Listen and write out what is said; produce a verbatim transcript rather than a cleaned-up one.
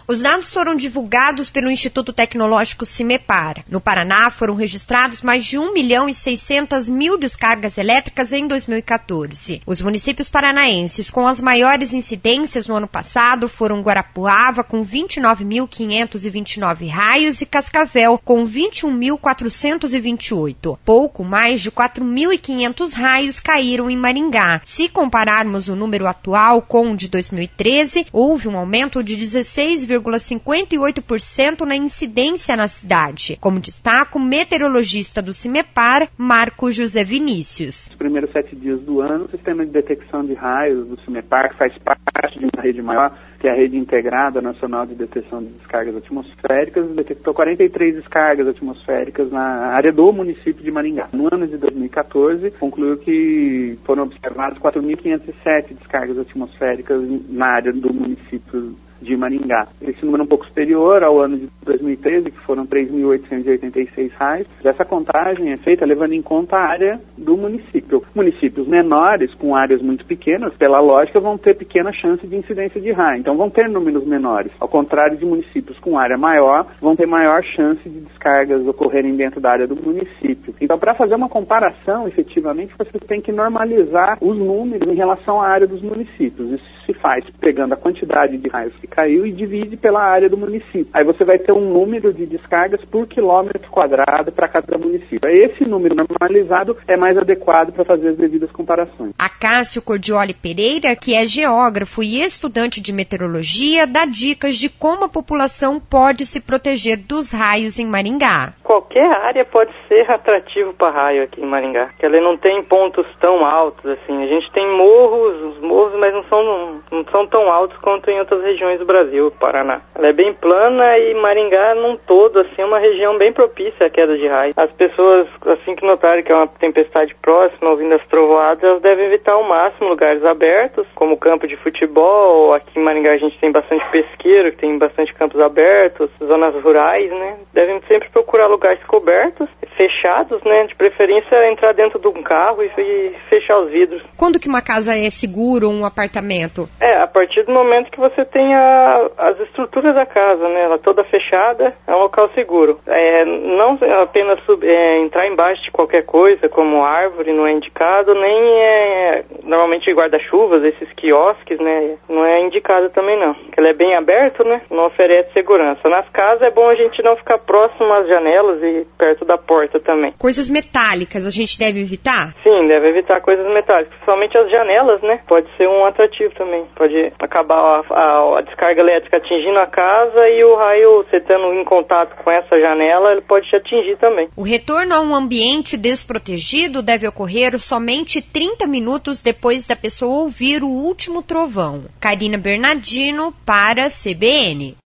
Os dados foram divulgados pelo Instituto Tecnológico Cimepar. No Paraná, foram registrados mais de um milhão e seiscentas mil descargas elétricas em dois mil e quatorze. Os municípios paranaenses com as maiores incidências no ano passado foram Guarapuava, com vinte e nove mil quinhentos e vinte e nove raios, e Cascavel, com vinte e um mil quatrocentos e vinte e oito. Pouco mais de quatro mil e quinhentos raios caíram em Maringá. Se compararmos o número atual com o de dois mil e treze, houve um aumento de dezesseis vírgula cinquenta e oito por cento na incidência na cidade, como destaca o meteorologista do Cimepar, Marco José Vinícius. Nos primeiros sete dias do ano, o sistema de detecção de raios do Cimepar, que faz parte de uma rede maior, que é a Rede Integrada Nacional de Detecção de Descargas Atmosféricas, detectou quarenta e três descargas atmosféricas na área do município de Maringá. No ano de dois mil e quatorze, concluiu que foram observadas quatro mil quinhentas e sete descargas atmosféricas na área do município de Maringá. Esse número é um pouco superior ao ano de dois mil e treze, que foram três mil oitocentos e oitenta e seis raios. Essa contagem é feita levando em conta a área do município. Municípios menores, com áreas muito pequenas, pela lógica, vão ter pequena chance de incidência de raio. Então, vão ter números menores. Ao contrário de municípios com área maior, vão ter maior chance de descargas ocorrerem dentro da área do município. Então, para fazer uma comparação, efetivamente, você tem que normalizar os números em relação à área dos municípios. Isso se faz pegando a quantidade de raios que caiu e divide pela área do município. Aí você vai ter um número de descargas por quilômetro quadrado para cada município. Esse número normalizado é mais adequado para fazer as devidas comparações. Acácio Cordioli Pereira, que é geógrafo e estudante de meteorologia, dá dicas de como a população pode se proteger dos raios em Maringá. Qualquer área pode ser atrativo para raio aqui em Maringá, porque ela não tem pontos tão altos assim. A gente tem morros, os morros, mas não são, não são tão altos quanto em outras regiões do Brasil, Paraná. Ela é bem plana e Maringá, num todo, assim, é uma região bem propícia à queda de raio. As pessoas, assim que notarem que é uma tempestade próxima, ouvindo as trovoadas, elas devem evitar ao máximo lugares abertos, como campo de futebol. Aqui em Maringá a gente tem bastante pesqueiro, que tem bastante campos abertos, zonas rurais, né? Devem sempre procurar lugares cobertos, fechados, né? De preferência entrar dentro de um carro e, e fechar os vidros. Quando que uma casa é segura ou um apartamento? É, a partir do momento que você tem a, as estruturas da casa, né? Ela toda fechada, é um local seguro. É, não apenas sub, é, entrar embaixo de qualquer coisa, como árvore, não é indicado, nem é, normalmente guarda-chuvas, esses quiosques, né? Não é indicado também não. Porque ele é bem aberto, né? Não oferece segurança. Nas casas é bom a gente não ficar próximo às janelas e perto da porta também. Coisas metálicas a gente deve evitar? Sim, deve evitar coisas metálicas, principalmente as janelas, né? Pode ser um atrativo também. Pode acabar a, a, a descarga elétrica atingindo a casa e o raio, você estando em contato com essa janela, ele pode te atingir também. O retorno a um ambiente desprotegido deve ocorrer somente trinta minutos depois da pessoa ouvir o último trovão. Karina Bernardino para a C B N.